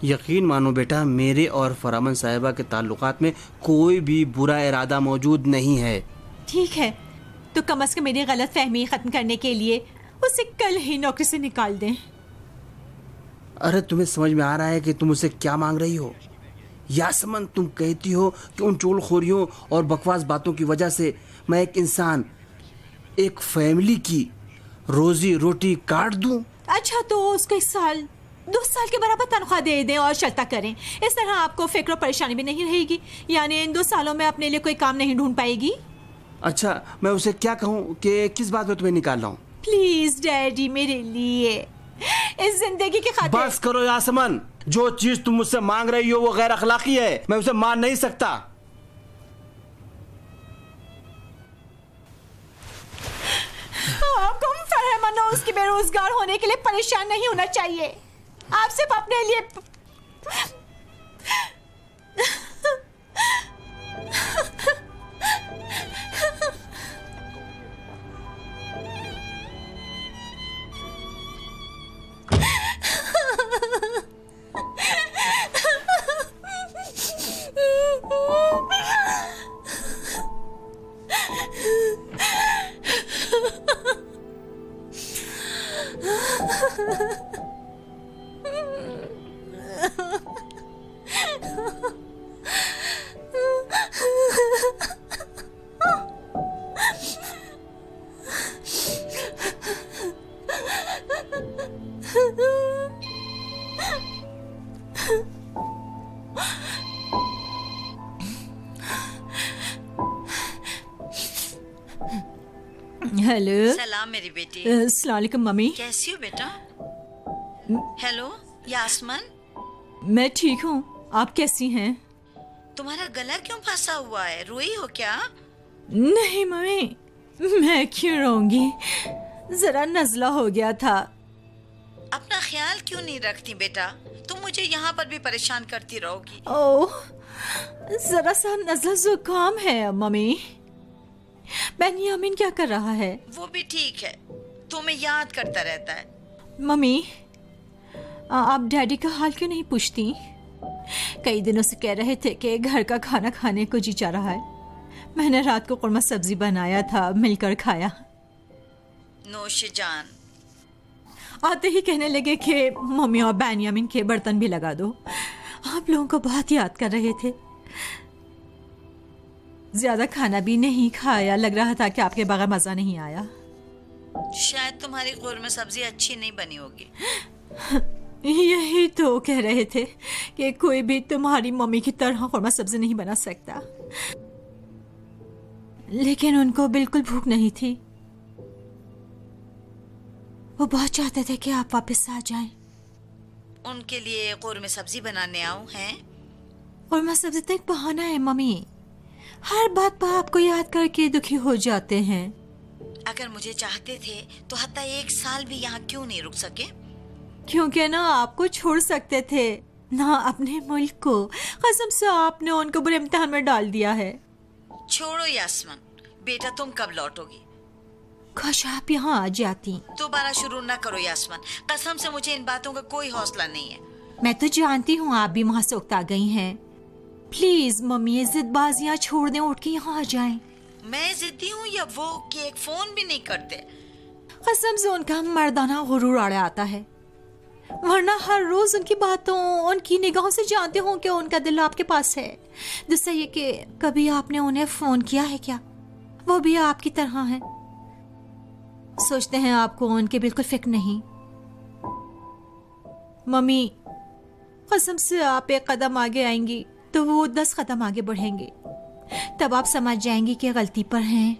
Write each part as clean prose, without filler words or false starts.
यकीन मानो बेटा, मेरे और फरामन साहिबा के ताल्लुकात में कोई भी बुरा इरादा मौजूद नहीं है। ठीक है, तो कम से कम मेरी गलत फहमी खत्म करने के लिए उसे कल ही नौकरी से निकाल दें। अरे तुम्हें समझ में आ रहा है कि तुम उसे क्या मांग रही हो? यासमन, तुम कहती हो कि उन चोलखोरियों और बकवास बातों की वजह से मैं एक इंसान, एक फैमिली की रोजी रोटी काट दूं? अच्छा, तो उसको 2 साल के बराबर तनख्वाह दे दें और चलता करें। इस तरह आपको फिक्र और परेशानी भी नहीं रहेगी, यानी इन 2 सालों में अपने लिए कोई काम नहीं ढूंढ पाएगी। अच्छा, मैं उसे क्या कहूँ कि किस बात में तुम्हें निकाल रहा हूँ? प्लीज डैडी, मेरे लिए, इस जिंदगी की खातिर। बस करो यासमन, जो चीज तुम मुझसे मांग रही हो वो गैर अखलाकी है, मैं उसे मान नहीं सकता। आपको फरमान उसकी बेरोजगार होने के लिए परेशान नहीं होना चाहिए। आप सिर्फ अपने लिए हेलो। सलाम मेरी बेटी। अस्सलाम वालेकुम मम्मी। कैसी हो बेटा? हेलो यासमन। मैं ठीक हूँ, आप कैसी हैं? तुम्हारा गला क्यों फंसा हुआ है? रोई हो क्या? नहीं मम्मी, मैं क्यों रोऊंगी, जरा नजला हो गया था। अपना ख्याल क्यों नहीं रखती बेटा? तुम मुझे यहाँ पर भी परेशान करती रहोगी। ओह, जरा सा नजला जुकाम है मम्मी। बेनियामिन क्या कर रहा है? वो भी ठीक है, तुम्हें याद करता रहता है। मम्मी, आप डैडी का हाल क्यों नहीं पूछती? कई दिनों से कह रहे थे कि घर का खाना खाने को जी चाह रहा है। मैंने रात को कुरमा सब्जी बनाया था, मिलकर खाया। नोश जान। आते ही कहने लगे कि मम्मी और बेनियामिन के बर्तन भी लगा दो। आप लोगों को बहुत याद कर रहे थे। ज्यादा खाना भी नहीं खाया, लग रहा था कि आपके बगैर मजा नहीं आया। शायद तुम्हारी कुरमा सब्जी अच्छी नहीं बनी होगी। यही तो कह रहे थे कि कोई भी तुम्हारी मम्मी की तरह कुरमा सब्जी नहीं बना सकता, लेकिन उनको बिल्कुल भूख नहीं थी। वो बहुत चाहते थे कि आप वापस आ जाएं। उनके लिए कुरमा सब्जी बनाने आऊं हैं? कुरमा सब्जी तो एक बहाना है मम्मी, हर बात पर आपको याद करके दुखी हो जाते हैं। अगर मुझे चाहते थे तो हत्ता 1 साल भी यहाँ क्यों नहीं रुक सके? क्योंकि ना आपको छोड़ सकते थे, ना अपने मुल्क को। कसम से आपने उनको बुरे इम्तिहान में डाल दिया है। छोड़ो यासमन, बेटा तुम कब लौटोगी? काश आप यहाँ आ जाती। दोबारा शुरू न करो यासमन, कसम से मुझे इन बातों का कोई हौसला नहीं है। मैं तो जानती हूँ आप भी वहाँ से उकता गई हैं। प्लीज मम्मी, ये जिदबाजियाँ छोड़ दें, उठ के यहाँ आ जाएं। मैं जिद्दी हूँ या वो कि एक फोन भी नहीं करते? कसम से उनका मर्दाना गुरूर आड़े आता है, वरना हर रोज उनकी बातों, उनकी निगाहों से जानते हो कि उनका दिल आपके पास है। जिससे ये कि कभी आपने उन्हें फोन किया है क्या? वो भी आपकी तरह हैं, सोचते हैं आपको उनके बिल्कुल फिक्र नहीं। मम्मी, कसम से आप 1 कदम आगे आएंगी तो वो 10 कदम आगे बढ़ेंगे। तब आप समझ जाएंगी कि गलती पर हैं।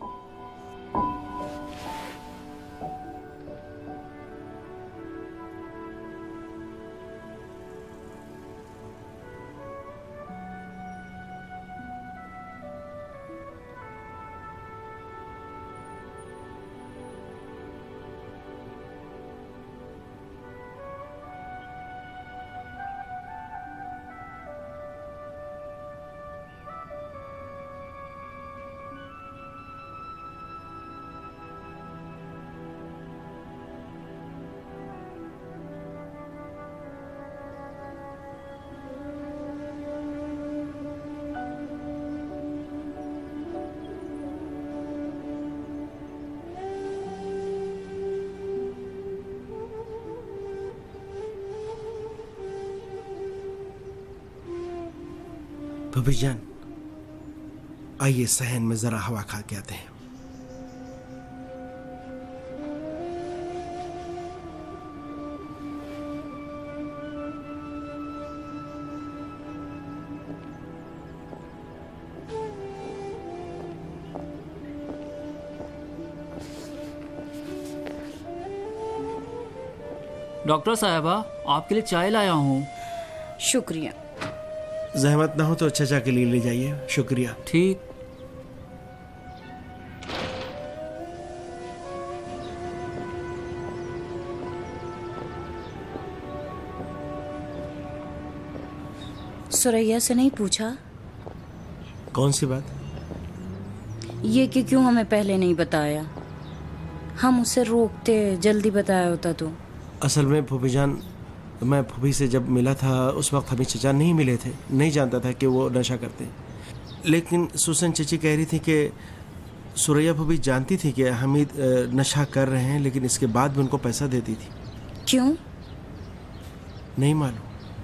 भाभी जान, आइए सहन में जरा हवा खा के आते हैं। डॉक्टर साहबा, आपके लिए चाय लाया हूँ। शुक्रिया। जहमत ना हो तो चचा के लिए ले जाइए। शुक्रिया। ठीक। सुरैया से नहीं पूछा? कौन सी बात? ये कि क्यों हमें पहले नहीं बताया? हम उसे रोकते, जल्दी बताया होता तो। असल में फूफी जान, मैं फूफी से जब मिला था उस वक्त हमें चचा नहीं मिले थे, नहीं जानता था कि वो नशा करते हैं। लेकिन सुसन चची कह रही थी कि सुरैया फूफी जानती थी कि हमीद नशा कर रहे हैं, लेकिन इसके बाद भी उनको पैसा देती थी। क्यों? नहीं मालूम।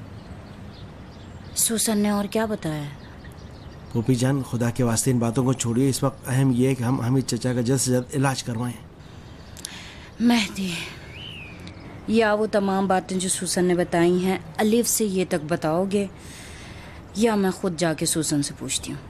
सुसन ने और क्या बताया? फूफी जान, खुदा के वास्ते इन बातों को छोड़िए। इस वक्त अहम यह है कि हम हमीद चचा का जल्द से जल्द इलाज करवाएं। मेहदी, या वो तमाम बातें जो सुसन ने बताई हैं अलिफ से ये तक बताओगे, या मैं खुद जाके सुसन से पूछती हूँ?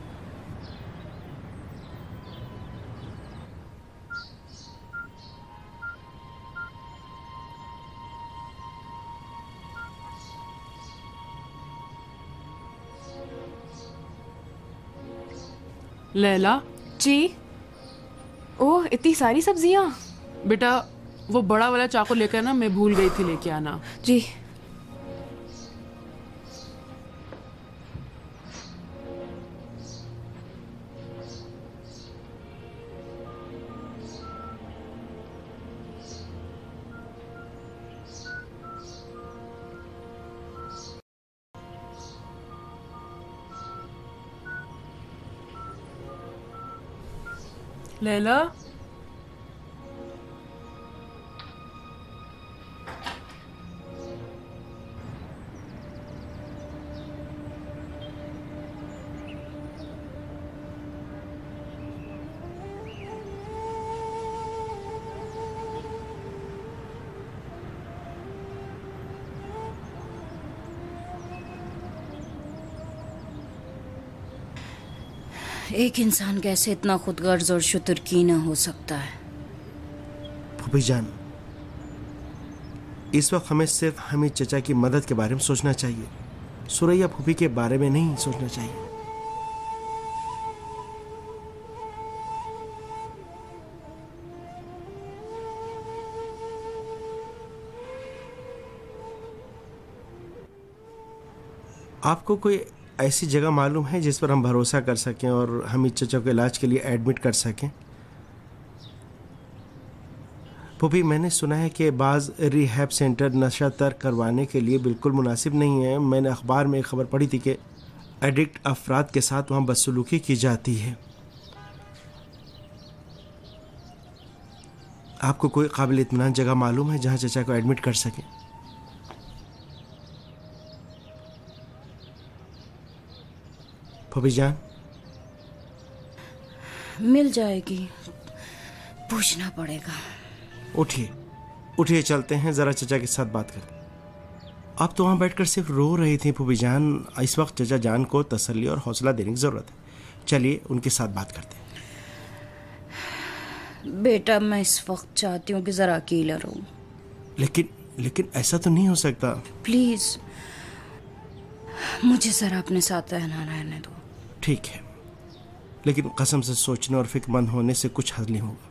लैला जी। ओह, इतनी सारी सब्जियां। बेटा, वो बड़ा वाला चाकू लेकर ना, मैं भूल गई थी लेके आना। जी। लैला, एक इंसान कैसे इतना खुदगर्ज और शुतुरकीना हो सकता है? फूफी जान, इस वक्त हमें सिर्फ हमीद चचा की मदद के बारे में सोचना चाहिए, सुरैया फूफी के बारे में नहीं सोचना चाहिए। आपको कोई ऐसी जगह मालूम है जिस पर हम भरोसा कर सकें और हमीद चचा को इलाज के लिए एडमिट कर सकें? फूफी, मैंने सुना है कि बाज़ रिहैब सेंटर नशा तर्क करवाने के लिए बिल्कुल मुनासिब नहीं है। मैंने अखबार में एक खबर पढ़ी थी कि एडिक्ट अफराद के साथ वहाँ बदसलूकी की जाती है। आपको कोई काबिल इत्मीनान जगह मालूम है जहाँ चचा को एडमिट कर सकें? फूफी जान, मिल जाएगी, पूछना पड़ेगा। उठिए उठिए, चलते हैं, ज़रा चचा के साथ बात करते हैं। आप तो वहाँ बैठकर सिर्फ रो रही थी फूफी जान। इस वक्त चचा जान को तसल्ली और हौसला देने की ज़रूरत है। चलिए उनके साथ बात करते हैं। बेटा, मैं इस वक्त चाहती हूँ कि ज़रा अकेला रहूँ। लेकिन ऐसा तो नहीं हो सकता। प्लीज़, मुझे ज़रा अपने साथ रहने दो। ठीक है, लेकिन कसम से सोचने और फिक्रमंद होने से कुछ हल नहीं होगा।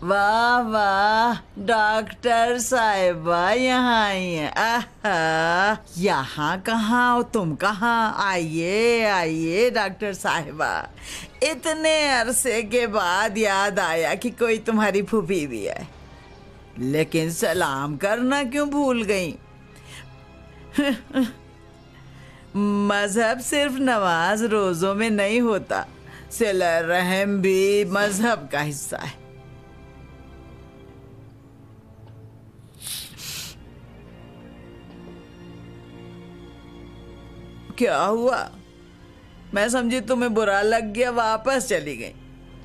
वाह वाह, डॉक्टर साहिबा यहाँ आई हैं। आहा, यहाँ कहाँ हो तुम? कहाँ? आइए आइए डॉक्टर साहिबा, इतने अरसे के बाद याद आया कि कोई तुम्हारी फूफी भी है, लेकिन सलाम करना क्यों भूल गई? मजहब सिर्फ नमाज रोजों में नहीं होता, सिला रहम भी मजहब का हिस्सा है। क्या हुआ? मैं समझी तुम्हें बुरा लग गया, वापस चली गई।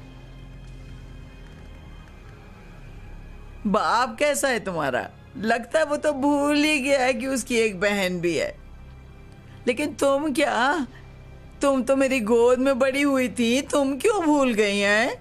बाप कैसा है तुम्हारा? लगता है वो तो भूल ही गया है कि उसकी एक बहन भी है। लेकिन तुम क्या? तुम तो मेरी गोद में बड़ी हुई थी, तुम क्यों भूल गई हैं?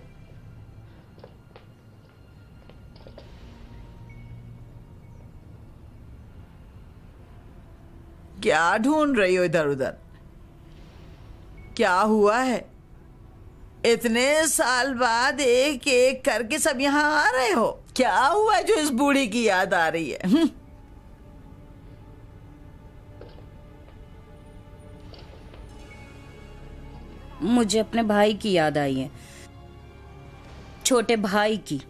क्या ढूंढ रही हो इधर उधर? क्या हुआ है? इतने साल बाद एक एक करके सब यहाँ आ रहे हो। क्या हुआ है जो इस बूढ़ी की याद आ रही है? मुझे अपने भाई की याद आई है, छोटे भाई की।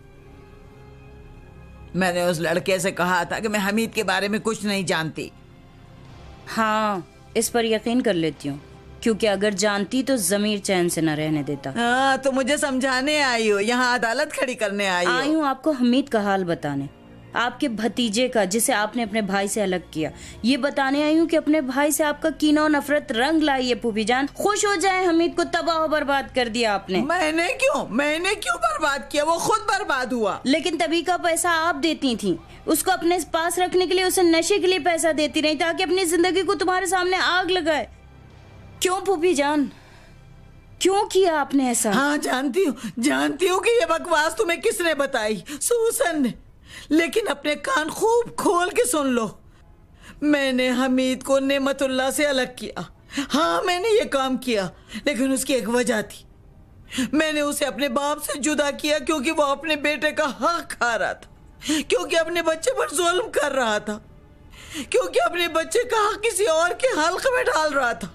मैंने उस लड़के से कहा था कि मैं हमीद के बारे में कुछ नहीं जानती। हाँ, इस पर यकीन कर लेती हूँ, क्योंकि अगर जानती तो जमीर चैन से न रहने देता। हाँ, तो मुझे समझाने आई हो, यहाँ अदालत खड़ी करने आई हूँ आपको हमीद का हाल बताने, आपके भतीजे का जिसे आपने अपने भाई से अलग किया। ये बताने आई हूँ कि अपने भाई से आपका कीना और नफरत रंग लाई है। फूफी जान खुश हो जाए, हमीद को तबाह बर्बाद कर दिया आपने। मैंने क्यों बर्बाद किया? वो खुद बर्बाद हुआ। लेकिन तभी का पैसा आप देती थी, उसको अपने पास रखने के लिए, उसे नशे के लिए पैसा देती रही ताकि अपनी जिंदगी को तुम्हारे सामने आग लगाए। क्यों फूफी जान, क्यों किया आपने ऐसा? हाँ, जानती हूँ कि ये बकवास तुम्हें किसने बताई, सूसन ने। लेकिन अपने कान खूब खोल के सुन लो, मैंने हमीद को नेमतुल्लाह से अलग किया। हाँ, मैंने ये काम किया, लेकिन उसकी एक वजह थी। मैंने उसे अपने बाप से जुदा किया क्योंकि वो अपने बेटे का हक खा रहा था, क्योंकि अपने बच्चे पर जुल्म कर रहा था, क्योंकि अपने बच्चे का हक किसी और के हल्क में डाल रहा था।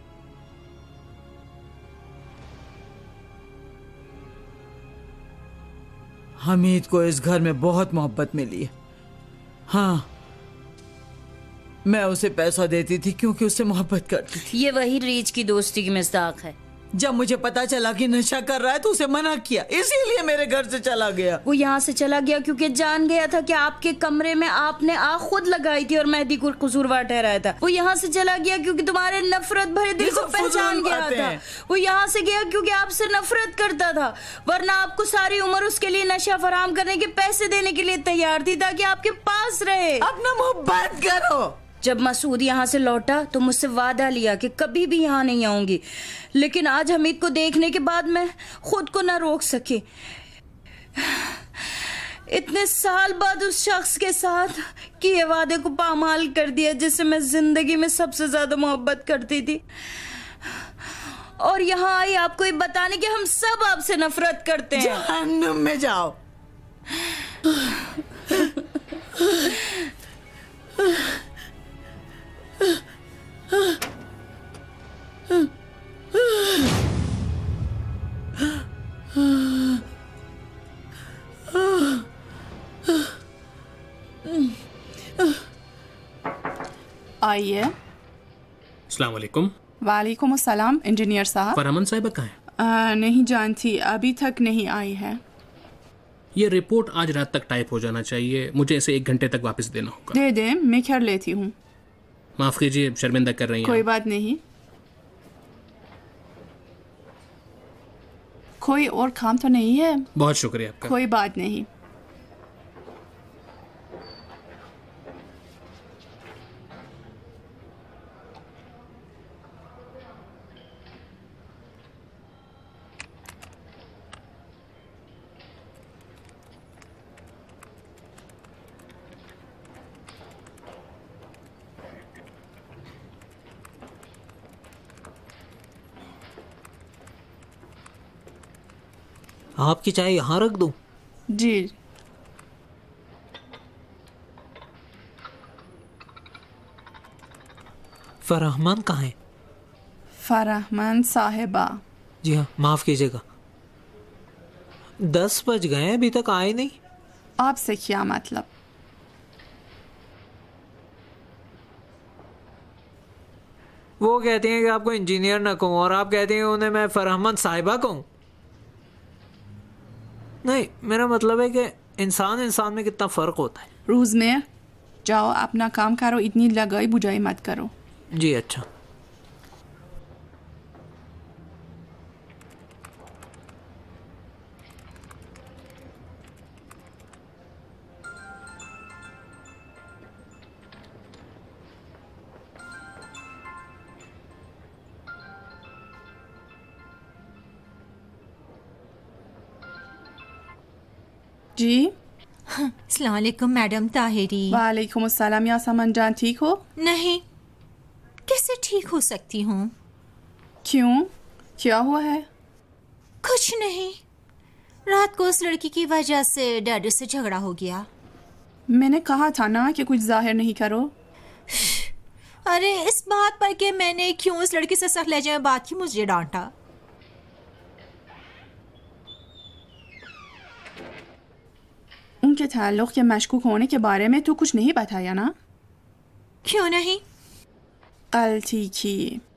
हमीद को इस घर में बहुत मोहब्बत मिली है। हाँ, मैं उसे पैसा देती थी क्योंकि उससे मोहब्बत करती थी। ये वही रीच की दोस्ती की मिस्दाक है। जब मुझे पता चला कि नशा कर रहा है तो उसे मना किया, इसीलिए मेरे घर से चला गया। वो यहाँ से चला गया क्योंकि जान गया था कि आपके कमरे में आपने आग खुद लगाई थी और मेहदी को कसूरवार ठहराया था। वो यहाँ से चला गया क्योंकि तुम्हारे नफरत भरे दिल को पहचान गया था। वो यहाँ से गया क्योंकि आपसे नफरत करता था, वरना आपको सारी उम्र उसके लिए नशा फराहम करने के पैसे देने के लिए तैयार थी ताकि आपके पास रहे। अपना मुंह बंद करो। जब मसूद यहाँ से लौटा तो मुझसे वादा लिया कि कभी भी यहाँ नहीं आऊंगी, लेकिन आज हमीद को देखने के बाद मैं खुद को ना रोक सकी। इतने साल बाद उस शख्स के साथ किए वादे को पामाल कर दिया जिससे मैं जिंदगी में सबसे ज्यादा मोहब्बत करती थी, और यहाँ आई आपको ये बताने कि हम सब आपसे नफरत करते हैं। जहन्नुम में जाओ। आइए। अस्सलाम वालेकुम। वालेकुम अस्सलाम। इंजीनियर साहब। फरमान साहिबा कहाँ है? नहीं जानती, अभी तक नहीं आई है। ये रिपोर्ट आज रात तक टाइप हो जाना चाहिए, मुझे इसे 1 घंटे तक वापस देना होगा। दे दे, मैं कर लेती हूँ। माफ कीजिए, शर्मिंदा कर रही हैं। कोई बात नहीं। कोई और काम तो नहीं है? बहुत शुक्रिया आपका। कोई बात नहीं। आपकी चाय यहाँ रख दूं? जी। फरहमान कहाँ है? फरहमान साहिबा। जी हाँ, माफ कीजिएगा। 10 बज गए, अभी तक आए नहीं। आपसे क्या मतलब? वो कहती हैं कि आपको इंजीनियर न कहूँ और आप कहती हैं उन्हें मैं फरहमान साहिबा कहूँ। नहीं, मेरा मतलब है कि इंसान इंसान में कितना फ़र्क होता है। रोज़मेर, जाओ अपना काम करो, इतनी लगाई बुझाई मत करो। जी अच्छा। जी। अस्सलाम वालेकुम मैडम ताहिरी। वालेकुम अस्सलाम यासमन जान, ठीक हो? नहीं, कैसे ठीक हो सकती हूँ? क्यों, क्या हुआ है? कुछ नहीं, रात को उस लड़की की वजह से डैडी से झगड़ा हो गया। मैंने कहा था ना कि कुछ जाहिर नहीं करो। अरे इस बात पर कि मैंने क्यों उस लड़की से सख्त लहजे में बात की, मुझे डांटा। उनके ताल्लुक के मशकूक होने के बारे में तो कुछ नहीं बताया ना? क्यों नहीं? गलती की।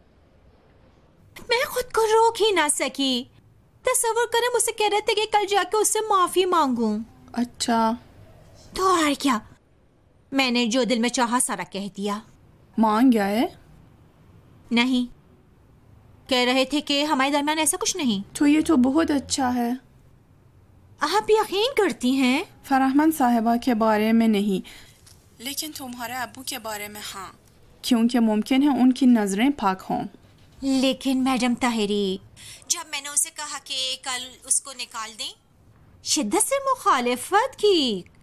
मैं खुद को रोक ही ना सकी। तस्वीर करें, मुझसे कह रहे थे कि कल जाके उससे माफी मांगूं। अच्छा, तो और क्या, मैंने जो दिल में चाहा सारा कह दिया। मांग गए? नहीं, कह रहे थे कि हमारे दरमियान ऐसा कुछ नहीं। तो ये तो बहुत अच्छा है। आप यकीन करती हैं? फरहमान साहिबा के बारे में नहीं, लेकिन तुम्हारे अब्बू के बारे में हाँ, क्योंकि मुमकिन है उनकी नजरें पाक हों। लेकिन मैडम ताहिरी, जब मैंने उसे कहा कि कल उसको निकाल दें, शिद्दत से मुखालिफत की।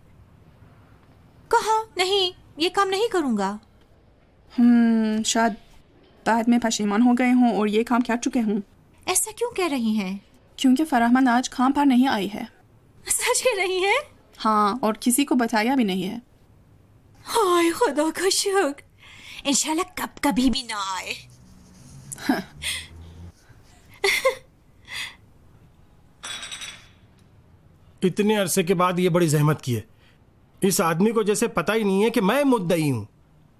कहा नहीं, ये काम नहीं करूँगा। शायद बाद में परेशान हो गए हों और ये काम कर चुके हों। ऐसा क्यों कह रही हैं? क्योंकि फरहमान आज काम पर नहीं आई है। सच कह रही हैं? हाँ, और किसी को बताया भी नहीं है। हाय खुदा का शुक्र, इंशाल्लाह कभी भी ना आए। इतने अरसे के बाद ये बड़ी जहमत की है। इस आदमी को जैसे पता ही नहीं है कि मैं मुद्दई हूं।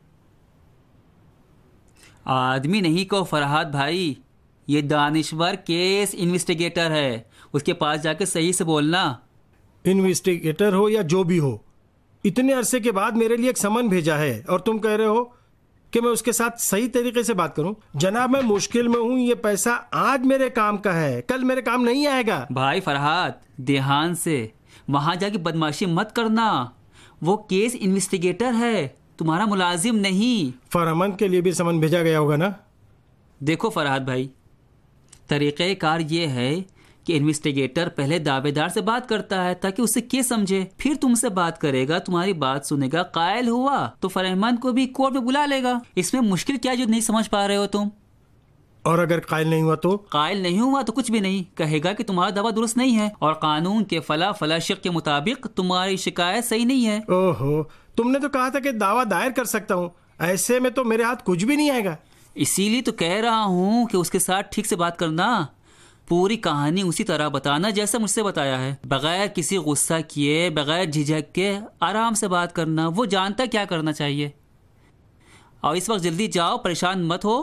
आदमी नहीं को फरहाद भाई, ये दानिश्वर केस इन्वेस्टिगेटर है, उसके पास जाके सही से बोलना। इन्वेस्टिगेटर हो या जो भी हो, इतने अरसे के बाद मेरे लिए एक समन भेजा है और तुम कह रहे हो कि मैं उसके साथ सही तरीके से बात करूं। जनाब, मैं मुश्किल में हूं, ये पैसा आज मेरे काम का है, कल मेरे काम नहीं आएगा। भाई फरहाद, ध्यान से वहां जाके बदमाशी मत करना। वो केस इन्वेस्टिगेटर है, तुम्हारा मुलाजिम नहीं। फरहमान के लिए भी समन भेजा गया होगा ना? देखो फरहाद भाई, तरीक़ेकार ये है कि इन्वेस्टिगेटर पहले दावेदार से बात करता है ताकि उससे केस समझे, फिर तुमसे बात करेगा, तुम्हारी बात सुनेगा, कायल हुआ तो फरहमान को भी कोर्ट में बुला लेगा। इसमें मुश्किल क्या जो नहीं समझ पा रहे हो तुम? और अगर कायल नहीं हुआ तो? कायल नहीं हुआ तो कुछ भी नहीं, कहेगा कि तुम्हारा दावा दुरुस्त नहीं है और कानून के फला शिक के मुताबिक तुम्हारी शिकायत सही नहीं है। ओहो, तुमने तो कहा था कि दावा दायर कर सकता हूँ, ऐसे में तो मेरे हाथ कुछ भी नहीं आएगा। इसीलिए तो कह रहा हूँ कि उसके साथ ठीक से बात करना, पूरी कहानी उसी तरह बताना जैसा मुझसे बताया है, बगैर किसी गुस्सा किए, बगैर झिझक के आराम से बात करना। वो जानता क्या करना चाहिए। और इस वक्त जल्दी जाओ, परेशान मत हो।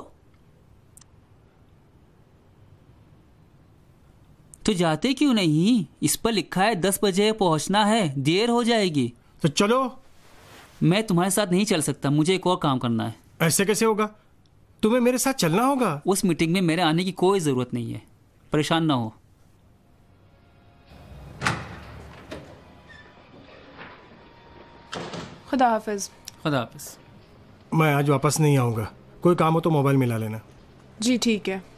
तो जाते क्यों नहीं? इस पर लिखा है 10 बजे पहुंचना है, देर हो जाएगी। तो चलो। मैं तुम्हारे साथ नहीं चल सकता, मुझे एक और काम करना है। ऐसे कैसे होगा? तुम्हें मेरे साथ चलना होगा। उस मीटिंग में मेरे आने की कोई जरूरत नहीं है, परेशान ना हो। खुदा हाफिज। खुदा हाफिज। मैं आज वापस नहीं आऊँगा, कोई काम हो तो मोबाइल मिला लेना। जी ठीक है।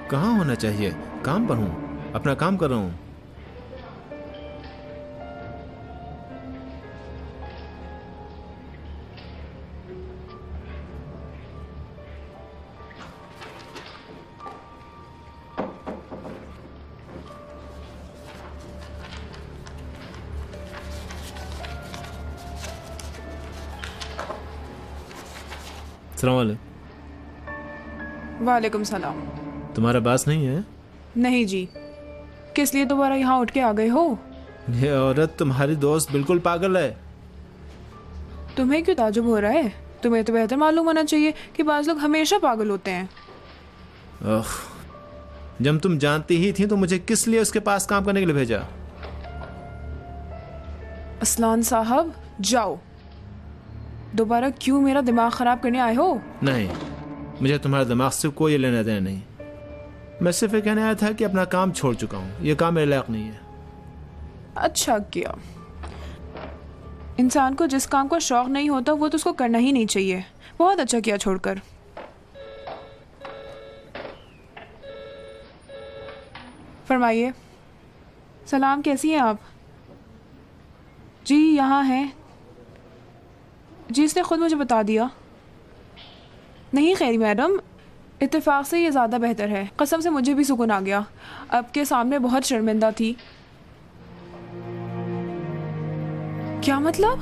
कहाँ होना चाहिए? काम पर हूँ, अपना काम कर रहा हूँ। अस्सलाम वालेकुम। वालेकुम सलाम। तुम्हारा बास नहीं है? नहीं जी। किस लिए दोबारा यहाँ उठ के आ गए हो? ये औरत तुम्हारी दोस्त बिल्कुल पागल है। तुम्हें क्यों ताजुब हो रहा है? तुम्हें तो बेहतर मालूम होना चाहिए कि बाज लोग हमेशा पागल होते हैं। जब तुम जानती ही थी तो मुझे किस लिए उसके पास काम करने के लिए भेजा? असलान साहब जाओ। दोबारा क्यों मेरा दिमाग खराब करने आए हो? नहीं, मुझे तुम्हारे दिमाग से कोई लेना देना नहीं। मैं सिर्फ ये कहने आया था कि अपना काम छोड़ चुका हूँ, ये काम मेरे लायक नहीं है। अच्छा किया। इंसान को जिस काम का शौक नहीं होता वो तो उसको करना ही नहीं चाहिए। बहुत अच्छा किया छोड़कर। फरमाइए। सलाम, कैसी हैं आप? जी यहाँ हैं। जी इसने खुद मुझे बता दिया। नहीं खैरी मैडम, इत्तेफाक से ये ज़्यादा बेहतर है। कसम से मुझे भी सुकून आ गया। आपके सामने बहुत शर्मिंदा थी। क्या मतलब?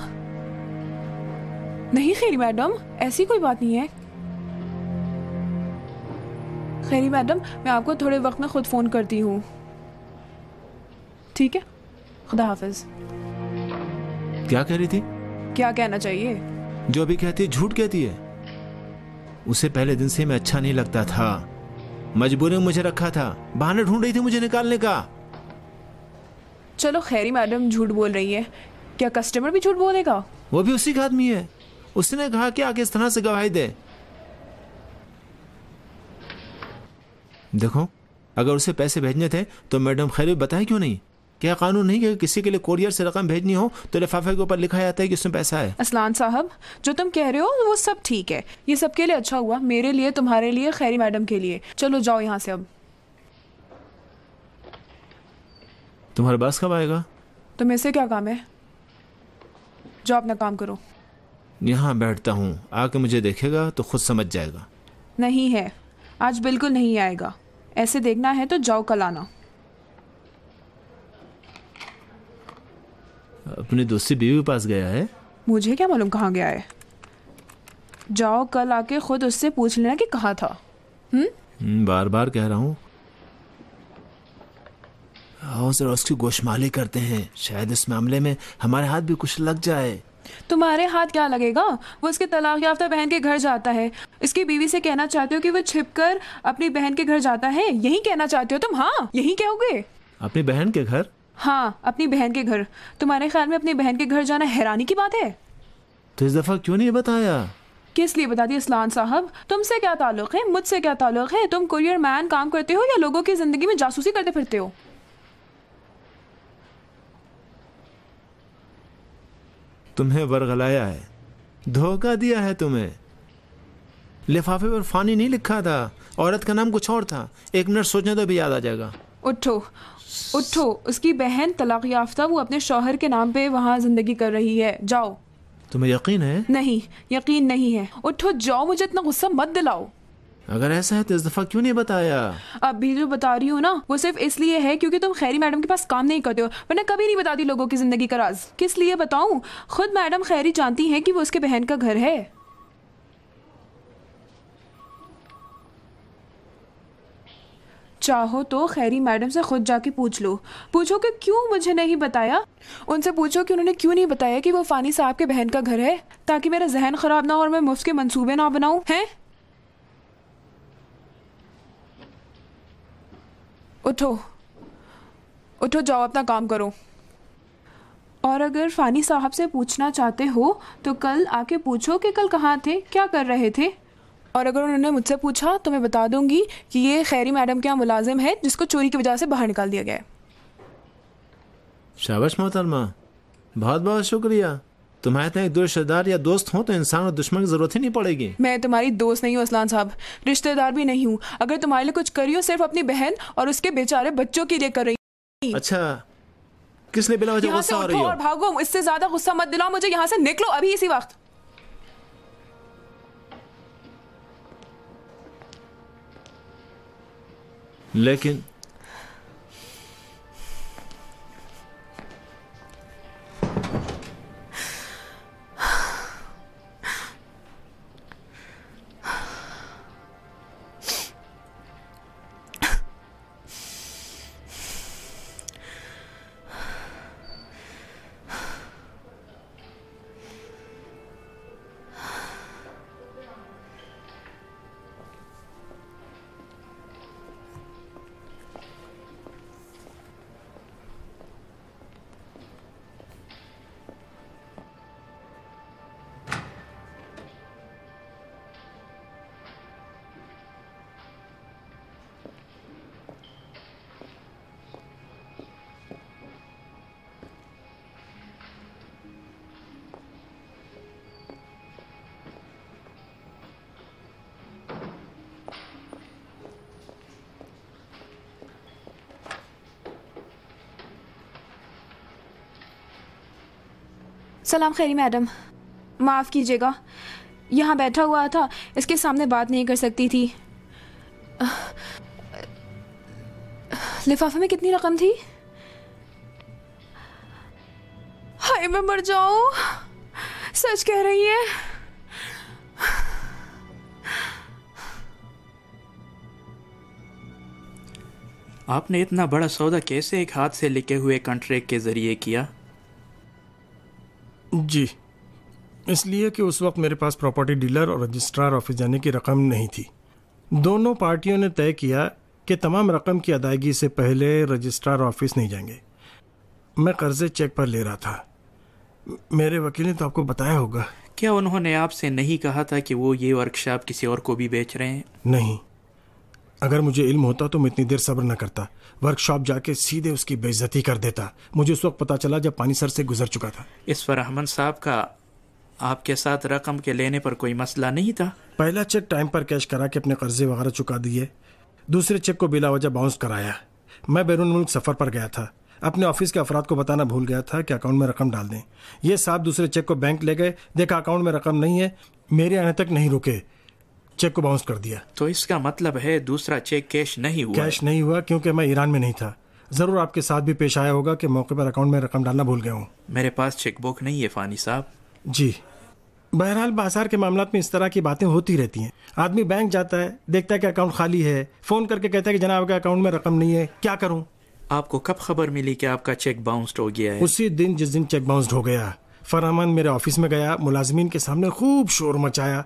नहीं खैरी मैडम, ऐसी कोई बात नहीं है। खैरी मैडम, मैं आपको थोड़े वक्त में खुद फ़ोन करती हूँ। ठीक है, खुदा हाफिज। क्या कह रही थी? क्या कहना चाहिए? जो भी कहती है झूठ कहती है। उसे पहले दिन से मैं अच्छा नहीं लगता था। मजबूरी में मुझे रखा था, बहाने ढूंढ रही थी मुझे निकालने का। चलो खैरी मैडम झूठ बोल रही है, क्या कस्टमर भी झूठ बोलेगा? वो भी उसी का आदमी है। उसने कहा कि आगे इस तरह से गवाही दे। देखो, अगर उसे पैसे भेजने थे तो मैडम खैरी बताए क्यों नहीं? क्या कानून नहीं कि किसी के लिए कोरियर से रकम भेजनी हो तो लिफाफे के ऊपर लिखा जाता है कि उसमें पैसा है? असलान साहब, जो तुम कह रहे हो वो सब ठीक है। ये सबके लिए अच्छा हुआ, मेरे लिए, तुम्हारे लिए, खैरी मैडम के लिए। चलो जाओ यहाँ से अब। तुम्हारे पास कब आएगा? तुम्हें से क्या काम है? जाओ अपना काम करो। यहाँ बैठता हूँ, आके मुझे देखेगा तो खुद समझ जाएगा। नहीं है, आज बिल्कुल नहीं आएगा। ऐसे देखना है तो जाओ, कल आना। अपनी दूसरी बीवी के पास गया है? मुझे क्या मालूम कहाँ गया है। जाओ कल आके खुद उससे पूछ लेना कि कहाँ था। बार बार कह रहा हूँ। आओ जरा उसकी गोशमाली करते हैं, शायद इस मामले में हमारे हाथ भी कुछ लग जाए। तुम्हारे हाथ क्या लगेगा? वो उसके तलाक याफ्ता बहन के घर जाता है। इसकी बीवी से कहना चाहते हो कि वो छिपकर अपनी बहन के घर जाता है? यही कहना चाहते हो तुम? हाँ, यही कहोगे? अपनी बहन के घर? हाँ, अपनी बहन के घर। तुम्हारे ख्याल में अपनी बहन के घर जाना हैरानी की बात है? तो इस दफा क्यों नहीं बताया? किस लिए बता दी असलान साहब? तुमसे क्या ताल्लुक है? मुझसे क्या ताल्लुक है? तुम कुरियर मैन काम करते हो या लोगों की जिंदगी में जासूसी करते फिरते हो? तुम्हें वर्गलाया है, धोखा दिया है तुम्हें। लिफाफे पर फानी नहीं लिखा था, औरत का नाम कुछ और था। 1 मिनट सोचने तो भी याद आ जाएगा। उठो उठो, उसकी बहन तलाक याफ्ता, वो अपने शौहर के नाम पे वहाँ जिंदगी कर रही है। जाओ। तुम्हें यकीन है? नहीं, यकीन नहीं है। उठो जाओ, मुझे इतना गुस्सा मत दिलाओ। अगर ऐसा है तो इस दफा क्यों नहीं बताया? अब भी जो बता रही हूँ ना, वो सिर्फ इसलिए है क्योंकि तुम खैरी मैडम के पास काम नहीं करते हो, वरना कभी नहीं बताती लोगों की जिंदगी का राज। किस लिए बताऊं? खुद मैडम खैरी जानती हैं कि वो उसके बहन का घर है। चाहो तो खैरी मैडम से खुद जाके पूछ लो। पूछो कि क्यों मुझे नहीं बताया। उनसे पूछो कि उन्होंने क्यों नहीं बताया कि वो फानी साहब के बहन का घर है, ताकि मेरा जहन खराब ना हो और मैं मुफ्त के मंसूबे ना बनाऊं। हैं? उठो उठो, जाओ अपना काम करो। और अगर फानी साहब से पूछना चाहते हो तो कल आके पूछो कि कल कहाँ थे, क्या कर रहे थे। और अगर उन्होंने मुझसे पूछा तो मैं बता दूंगी कि ये खैरी मैडम के यहाँ मुलाजिम है जिसको चोरी की वजह से बाहर निकाल दिया गया है। शाबाश मोहतरमा, बहुत बहुत शुक्रिया। तुम्हारे तो एक दो रिश्तेदार या दोस्त हो तो इंसान और दुश्मन की जरूरत ही नहीं पड़ेगी। मैं तुम्हारी दोस्त नहीं हूँ असलान साहब, रिश्तेदार भी नहीं हूँ। अगर तुम्हारे लिए कुछ करी हो सिर्फ अपनी बहन और उसके बेचारे बच्चों के लिए कर रही। अच्छा, किस लिए बिना वजह गुस्सा हो रही हो? और भागो, इससे ज्यादा गुस्सा मत दिलाओ मुझे। यहाँ से निकलो अभी इसी वक्त। लेकिन सलाम खैरी मैडम, माफ़ कीजिएगा, यहाँ बैठा हुआ था, इसके सामने बात नहीं कर सकती थी। लिफाफे में कितनी रकम थी? हाय मैं मर जाऊं, सच कह रही है। आपने इतना बड़ा सौदा कैसे एक हाथ से लिखे हुए कॉन्ट्रैक्ट के जरिए किया? जी, इसलिए कि उस वक्त मेरे पास प्रॉपर्टी डीलर और रजिस्ट्रार ऑफिस जाने की रकम नहीं थी। दोनों पार्टियों ने तय किया कि तमाम रकम की अदायगी से पहले रजिस्ट्रार ऑफिस नहीं जाएंगे। मैं कर्जे चेक पर ले रहा था। मेरे वकील ने तो आपको बताया होगा। क्या उन्होंने आपसे नहीं कहा था कि वो ये वर्कशॉप किसी और को भी बेच रहे हैं? नहीं, अगर मुझे इल्म होता तो मैं इतनी देर सब्र न करता, वर्कशॉप जाके सीधे उसकी बेइज्जती कर देता। मुझे उस वक्त पता चला जब पानी सर से गुजर चुका था। इस फरहमन साहब का आपके साथ रकम के लेने पर कोई मसला नहीं था? पहला चेक टाइम पर कैश करा के अपने कर्जे वगैरह चुका दिए, दूसरे चेक को बिला वजह बाउंस कराया। मैं बैरून मुल्क सफ़र पर गया था, अपने ऑफिस के अफराद को बताना भूल गया था कि अकाउंट में रकम डाल दें। ये साहब दूसरे चेक को बैंक ले गए, देखा अकाउंट में रकम नहीं है, मेरे आने तक नहीं रुके, चेक को बाउंस कर दिया। तो इसका मतलब है दूसरा चेक कैश नहीं हुआ? कैश नहीं हुआ क्योंकि मैं ईरान में नहीं था। जरूर आपके साथ भी पेश आया होगा कि मौके पर अकाउंट में रकम डालना भूल गया हूँ। मेरे पास चेक बुक नहीं है फानी साहब। जी, बहरहाल बाजार के मामलात में इस तरह की बातें होती रहती हैं। आदमी बैंक जाता है, देखता है कि अकाउंट खाली है, फोन करके कहता है कि जनाब आपके अकाउंट में रकम नहीं है, क्या करूं? आपको कब खबर मिली कि आपका चेक बाउंस्ड हो गया है? उसी दिन जिस दिन चेक बाउंस्ड हो गया। फरहमान मेरे ऑफिस में गया, मुलाजमीन के सामने खूब शोर मचाया।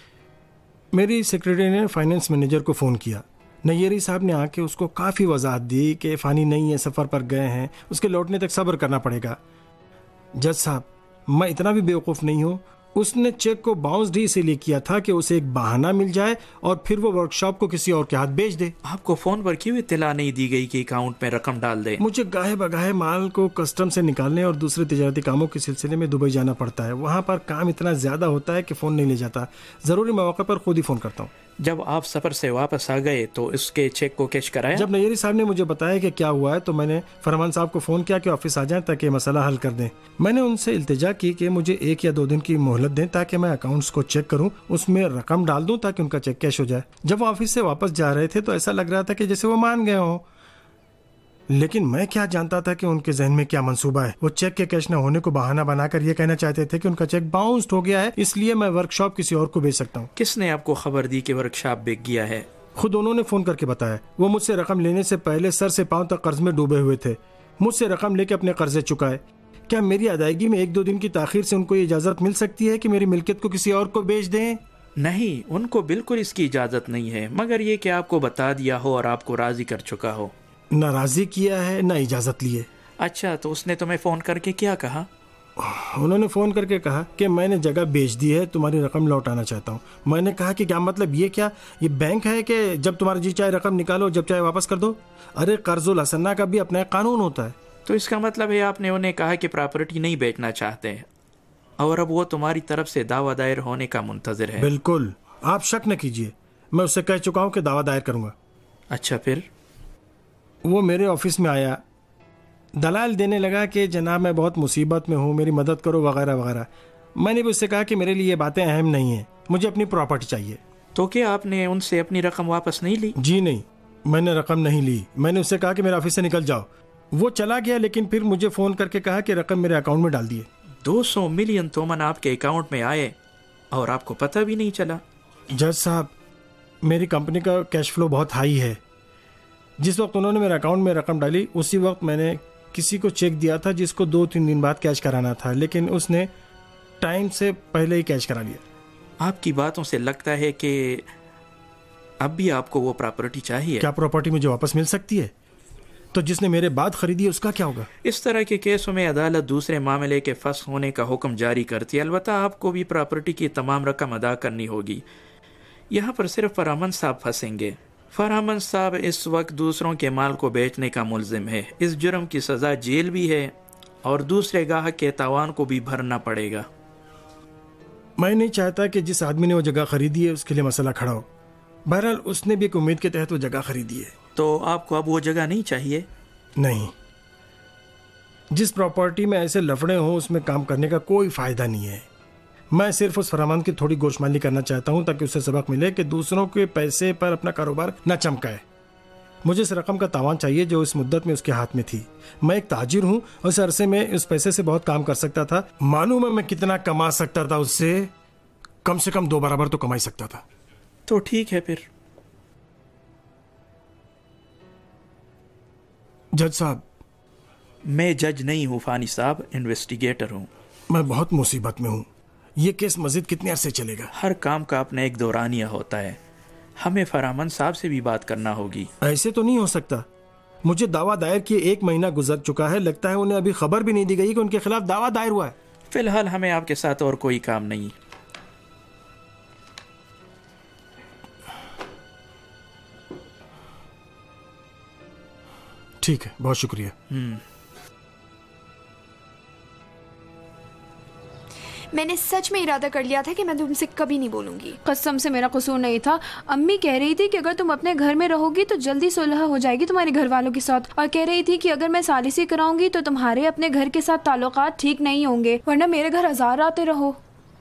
मेरी सेक्रेटरी ने फाइनेंस मैनेजर को फ़ोन किया। नैयरी साहब ने आके उसको काफ़ी वजाहत दी कि फ़ानी नहीं है, सफ़र पर गए हैं, उसके लौटने तक सब्र करना पड़ेगा। जज साहब, मैं इतना भी बेवकूफ़ नहीं हूँ। उसने चेक को बाउंस्ड ही इसीलिए किया था कि उसे एक बहाना मिल जाए और फिर वो वर्कशॉप को किसी और के हाथ बेच दे। आपको फोन पर क्यों इत्तला नहीं दी गई कि अकाउंट में रकम डाल दे? मुझे गाहे बगाहे माल को कस्टम से निकालने और दूसरे तिजारती कामों के सिलसिले में दुबई जाना पड़ता है। वहाँ पर काम इतना ज्यादा होता है कि फोन नहीं ले जाता। जरूरी मौके पर खुद ही फोन करता हूँ। जब आप सफर से वापस आ गए तो इसके चेक को कैश कराया? जब नैयरी साहब ने मुझे बताया कि क्या हुआ है तो मैंने फरमान साहब को फ़ोन किया कि ऑफिस आ जाएं ताकि मसला हल कर दें। मैंने उनसे इल्तिजा की कि मुझे 1 या 2 दिन की मोहलत दें ताकि मैं अकाउंट्स को चेक करूं, उसमें रकम डाल दूं ताकि उनका चेक कैश हो जाए। जब वो ऑफिस से वापस जा रहे थे तो ऐसा लग रहा था कि जैसे वो मान गए हों, लेकिन मैं क्या जानता था कि उनके जहन में क्या मंसूबा है। वो चेक के कैश न होने को बहाना बनाकर ये कहना चाहते थे कि उनका चेक बाउंस्ड हो गया है, इसलिए मैं वर्कशॉप किसी और को भेज सकता हूँ। किसने आपको खबर दी कि वर्कशॉप बिक गया है? खुद उन्होंने फोन करके बताया। वो मुझसे रकम लेने से पहले सर से पांव तक कर्ज में डूबे हुए थे। मुझसे रकम लेके अपने कर्जे चुकाए। क्या मेरी अदायगी में 1-2 दिन की ताखीर से उनको ये इजाजत मिल सकती है कि मेरी मिल्कियत को किसी और को बेच दें? नहीं, उनको बिल्कुल इसकी इजाजत नहीं है, मगर ये कि आपको बता दिया हो और आपको राजी कर चुका हो। न राजी किया है न इजाजत लिए। अच्छा, तो उसने तुम्हें फोन करके क्या कहा? उन्होंने फोन करके कहा कि मैंने जगह बेच दी है, तुम्हारी रकम लौटाना चाहता हूँ। मैंने कहा कि क्या मतलब, ये क्या, ये बैंक है कि जब तुम्हारा जी चाहे रकम निकालो, जब चाहे वापस कर दो? अरे कर्जुल हसन्ना का भी अपना कानून होता है। तो इसका मतलब है आपने उन्हें कहा कि प्रॉपर्टी नहीं बेचना चाहते? और अब वो तुम्हारी तरफ से दावा दायर होने का मुंतजर है। बिल्कुल, आप शक न कीजिए, मैं उससे कह चुका हूं कि दावा दायर करूंगा। अच्छा, फिर? वो मेरे ऑफिस में आया, दलाल देने लगा कि जनाब मैं बहुत मुसीबत में हूँ, मेरी मदद करो वगैरह वगैरह। मैंने भी उससे कहा कि मेरे लिए ये बातें अहम नहीं हैं, मुझे अपनी प्रॉपर्टी चाहिए। तो क्या आपने उनसे अपनी रकम वापस नहीं ली? जी नहीं, मैंने रकम नहीं ली। मैंने उससे कहा कि मेरे ऑफिस से निकल जाओ। वो चला गया, लेकिन फिर मुझे फ़ोन करके कहा कि रकम मेरे अकाउंट में डाल दिए। 200 मिलियन तोमन आपके अकाउंट में आए और आपको पता भी नहीं चला? जज साहब, मेरी कंपनी का कैश फ्लो बहुत हाई है। जिस वक्त उन्होंने मेरे अकाउंट में रकम डाली, उसी वक्त मैंने किसी को चेक दिया था जिसको 2-3 दिन बाद कैश कराना था, लेकिन उसने टाइम से पहले ही कैश करा लिया। आपकी बातों से लगता है कि अब भी आपको वो प्रॉपर्टी चाहिए। क्या प्रॉपर्टी मुझे वापस मिल सकती है? तो जिसने मेरे बाद खरीदी है उसका क्या होगा? इस तरह के केसों में अदालत दूसरे मामले के फंस होने का हुक्म जारी करती है। अलबत्ता आपको भी प्रॉपर्टी की तमाम रकम अदा करनी होगी। यहाँ पर सिर्फ फरहामन साहब फंसेंगे। फरहामन साहब इस वक्त दूसरों के माल को बेचने का मुलजिम है। इस जुर्म की सज़ा जेल भी है और दूसरे गाहक के तावान को भी भरना पड़ेगा। मैं नहीं चाहता कि जिस आदमी ने वो जगह खरीदी है उसके लिए मसला खड़ा हो। बहरहाल उसने भी एक उम्मीद के तहत वो जगह खरीदी है। तो आपको अब वो जगह नहीं चाहिए? नहीं, जिस प्रॉपर्टी में ऐसे लफड़े हों उसमें काम करने का कोई फायदा नहीं है। मैं सिर्फ उस फरमान की थोड़ी गोशमाली करना चाहता हूं ताकि उसे सबक मिले कि दूसरों के पैसे पर अपना कारोबार न चमकाए। मुझे इस रकम का तावान चाहिए जो इस मुद्दत में उसके हाथ में थी। मैं एक ताजिर हूं और इस अरसे में उस पैसे से बहुत काम कर सकता था। मालूम है मैं कितना कमा सकता था उससे? कम से कम 2 बराबर तो कमा ही सकता था। तो ठीक है फिर। जज साहब, मैं जज नहीं हूँ फानी साहब, इन्वेस्टिगेटर हूँ। मैं बहुत मुसीबत में हूँ। ये केस मजीद कितने अरसे चलेगा? हर काम का अपना एक दौरानिया होता है। हमें फरहामन साहब से भी बात करना होगी। ऐसे तो नहीं हो सकता। मुझे दावा दायर किए 1 महीना गुजर चुका है। लगता है उन्हें अभी खबर भी नहीं दी गई कि उनके खिलाफ दावा दायर हुआ है। फिलहाल हमें आपके साथ और कोई काम नहीं। ठीक है, बहुत शुक्रिया। मैंने सच में इरादा कर लिया था कि मैं तुमसे कभी नहीं बोलूंगी। कसम से मेरा कसूर नहीं था। अम्मी कह रही थी कि अगर तुम अपने घर में रहोगी तो जल्दी सुलह हो जाएगी तुम्हारे घर वालों के साथ, और कह रही थी कि अगर मैं सालिसी कराऊंगी तो तुम्हारे अपने घर के साथ ताल्लुकात ठीक नहीं होंगे, वरना मेरे घर 1000 आते रहो।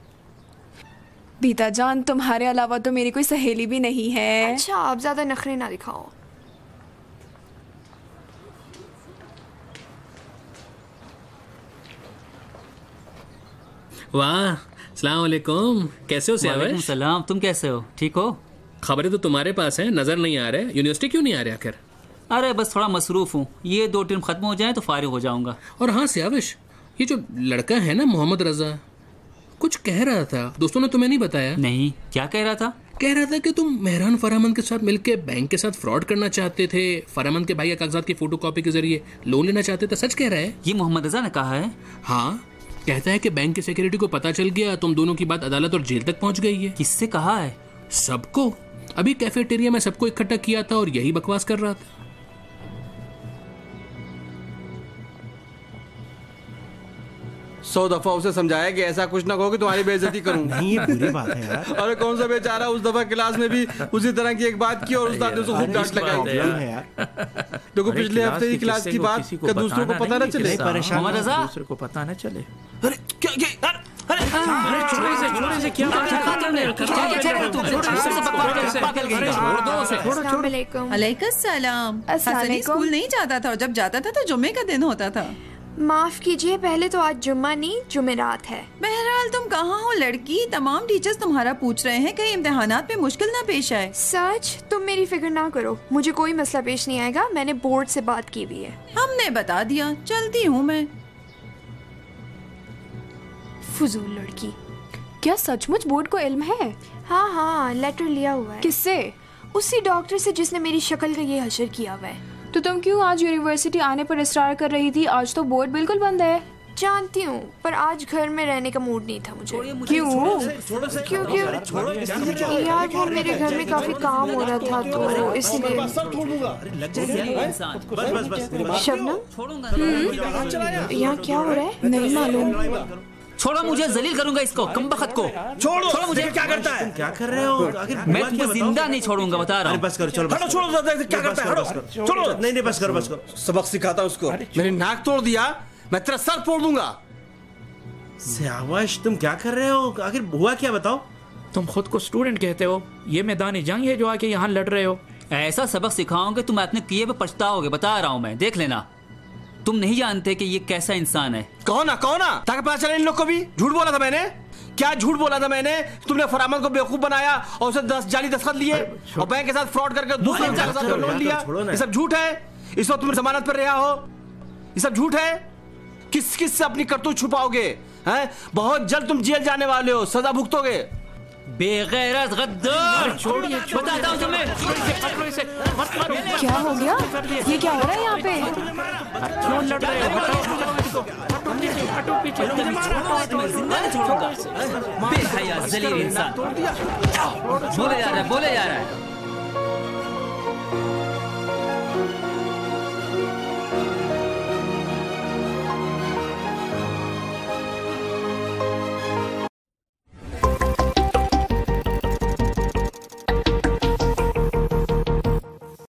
बीता जान, तुम्हारे अलावा तो मेरी कोई सहेली भी नहीं है। अच्छा, आप ज्यादा नखरे ना दिखाओ। वाह, अस्सलाम वालेकुम। कैसे हो वालेकुम सलाम। तुम कैसे हो? ठीक हो? खबरें तो तुम्हारे पास हैं, नजर नहीं आ रहे। यूनिवर्सिटी क्यों नहीं आ रहे आखिर? अरे बस थोड़ा मसरूफ हूँ। ये 2 टर्म खत्म हो जाए तो फारिग हो जाऊंगा। और हाँ सियाविश, ये जो लड़का है ना मोहम्मद रजा, कुछ कह रहा था। दोस्तों ने तुम्हें नहीं बताया? नहीं, क्या कह रहा था? कह रहा था कि तुम मेहरान फरहामन के साथ मिलकर बैंक के साथ फ्रॉड करना चाहते थे। फरहामन के भाई के कागजात की फोटोकॉपी के जरिए लोन लेना चाहते थे। सच कह रहा है? ये मोहम्मद रजा ने कहा है? हाँ, कहता है कि बैंक की सिक्योरिटी को पता चल गया, तुम दोनों की बात अदालत और जेल तक पहुंच गई है। किससे कहा है? सबको। अभी कैफेटेरिया में सबको इकट्ठा किया था और यही बकवास कर रहा था। 100 दफा उसे समझाया कि ऐसा कुछ ना कहो कि तुम्हारी बेइज्जती करूं। नहीं, ये बुरी बात है यार। अरे कौन सा बेचारा उस दफा क्लास में भी उसी तरह की एक बात की और उस्ताद ने उसे खूब डांट लगाई। देखो पिछले हफ्ते की क्लास की बात का दूसरों को पता न चले। मोहम्मद रजा, दूसरे को पता न चले। अरे क्या छोटे से क्या अलैकुम सलाम। हसन स्कूल नहीं जाता था और जब जाता था तो जुम्मे का दिन होता था। माफ कीजिए, पहले तो आज जुम्मा नहीं जुमेरात है। बहरहाल तुम कहाँ हो लड़की? तमाम टीचर्स तुम्हारा पूछ रहे हैं कहीं इम्तिहानात में मुश्किल ना पेश आए। सच? तुम मेरी फिक्र ना करो, मुझे कोई मसला पेश नहीं आएगा। मैंने बोर्ड से बात की हुई है। हमने बता दिया, चलती हूँ मैं। फुजूल लड़की। क्या सचमुच बोर्ड को इल्म है? हाँ, लेटर लिया हुआ है। किससे? उसी डॉक्टर से जिसने मेरी शक्ल का ये हशर किया हुआ है। तो तुम क्यों आज यूनिवर्सिटी आने पर इसरार कर रही थी? आज तो बोर्ड बिल्कुल बंद है। जानती हूँ, पर आज घर में रहने का मूड नहीं था मुझे। क्यों? क्योंकि यार वो मेरे घर में काफी काम हो रहा था तो इसलिए। शबनम, यहाँ क्या हो रहा है? नहीं मालूम। छोड़ो मुझे, जलील करूंगा इसको, कमबख्त को। छोड़ो मुझे। क्या करता है? क्या कर रहे हो? आखिर मैं तुमको जिंदा नहीं छोड़ूंगा, बता रहा हूँ। बस करो, चलो हटो, छोड़ो, क्या करता है? छोड़ो। नहीं बस करो, बस करो। सबक सिखाता उसको। मेरी नाक तोड़ दिया, मैं तेरा सर फोड़ दूंगा। सियावश, तुम क्या कर रहे हो? आखिर हुआ क्या, बताओ। तुम खुद को स्टूडेंट कहते हो, ये मैदान जंग है जो आके यहाँ लड़ रहे हो। ऐसा सबक सिखाओगे तुम अपने किए पे पछताओगे, बता रहा हूँ मैं, देख लेना। तुम नहीं जानते कि ये कैसा इंसान है। कौन ताकि पता चले इन लोग को भी। झूठ बोला था मैंने, क्या झूठ बोला था मैंने? तुमने फरहामन को बेवकूफ बनाया और उसे 10 जाली दस्तखत लिए और बैंक के साथ फ्रॉड करके दूसरे के साथ लोन लिया। ये सब झूठ है। इस वक्त तुम जमानत पर रहा हो, ये सब झूठ है। किस किस से अपनी करतूत छुपाओगे? हैं? बहुत जल्द तुम जेल जाने वाले हो, सजा भुगतोगे। बेगैरत गद्दार, छोड़िए, बताता हूँ तुम्हें। क्या हो गया? ये क्या हो रहा है यहाँ पे? क्यों लड़ रहे हो? हटो पीछे। तुम्हें जिंदा नहीं छोड़ूंगा। बेहया जलील इंसान। बोले जा रहा है।